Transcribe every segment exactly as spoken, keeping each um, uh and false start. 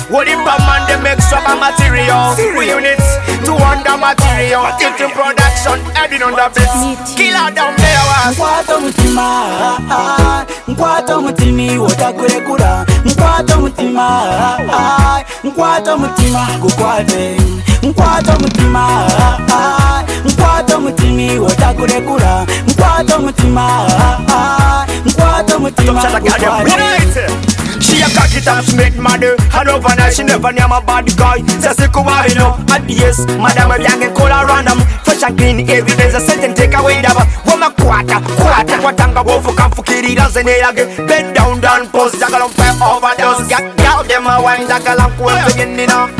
What if a man they make swagger material? We units to under material. Into production, heading on the beats. Killer down there was. Mkwato mutima, mkwato mutimi wotakure kura. Mkwato mutima, mkwato mutima gukwate. Mkwato mutima, mkwato mutimi wotakure kura. Mkwato mutima, mkwato mutima gukwate. She a cock it up, smith mother. And overnight she never near my bad guy. Says you come you know. At the yes, madam a young and call her random. Fresh and clean every day's a set and take away the woman quarter, quarter, quarter, go for come for kitty dance and they again. Bend down, down, post, jackal on pay overdose. Got out them a wine, jackal on cool again, you know.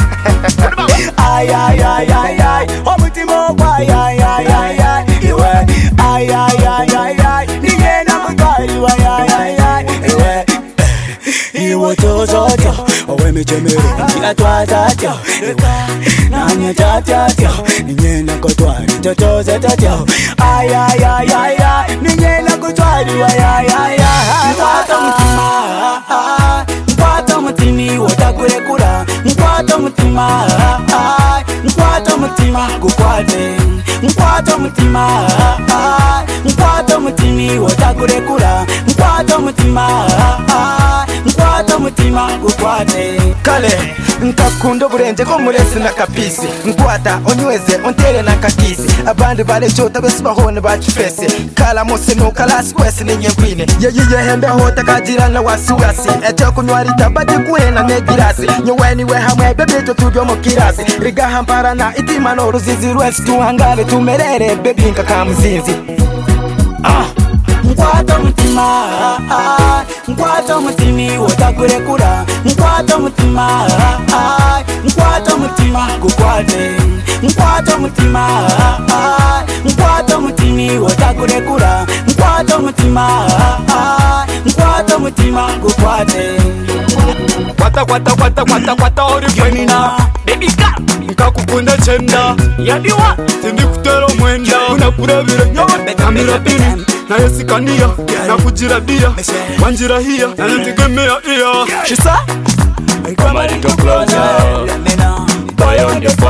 Ay, ay, ay, ay, ay. Oh, mutimo, ay, ay, ay, ay, ay. Iwe, ay, ay, ay, ay, ay. Niye na mutwa, iwe, ay, ay, ay, iwe. Iwo chochocho, owe michemero, kia tuatatyo. Nanya tatyo, ninyena kotwari, chochoze tatyo. Ay, ay, ay, ay, ay, ninyena kotwari, ay, ay, ay, ay. Mkwato mutima, mkwato mutimi wotakure kura. Mkwato mutima, mkwato mutima gukwate. Mkwato mutima, mkwato mutimi wotakure kura. Mkwato mutima, mkwato mutima gukwate. Kale nkakunda burenje ko muresi na kapisi. Nkwata onyweze ontere na kakisi. Abandi bale chota besibahone bachifese. Kala mose no kala squese ninye kwine. Ye ye hembe hota kajira na wasiwasi. Ete kunwari tabati kuhena negirasi. Nyeweni we hamwe bebe to tubyo mokirasi. Riga hampara na itima no ruzizi rwesi tuhangale tumerere bebi nkakamuzinzi. Ah Mkwato mutima, mkwato mutimi wotakure kura. Mkwato mutima, mkwato mutima gukwate. Mkwato mutima, mkwato mutimi wotakure kura. Mkwato mutima, mkwato mutima gukwate. Kwata kwata kwata kwata kwata ori femina. Baby girl, nkakukunda chenda. Yadiwa, tindi kutero mwenda. Unakurabira nyawa bekamira pini. Na yesikania, na kujirabia. Wanjirahia, na nitegemea iya. She said, come a little closer. Boy on the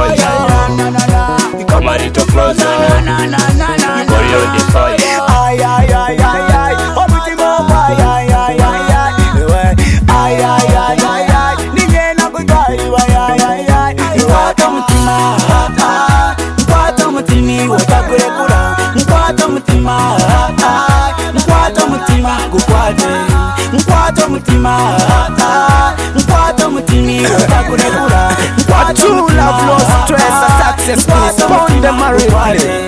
fire. Come a little closer. Boy on the fire. Ay, ay, ay, ay, ay. Oh, mutimo, ay, ay, ay, ay, ay. Ay, ay, ay, ay, ay. Ninye na kutwari, ay, ay, ay, ay. Mkwato mutima, mkwato mutimi wotakure kura. Mkwato mutima, mkwato mutima gukwate. Mkwato mutima, mkwato mutimi wotakure kura. True love, no stress, a success, please. Pound them a replay.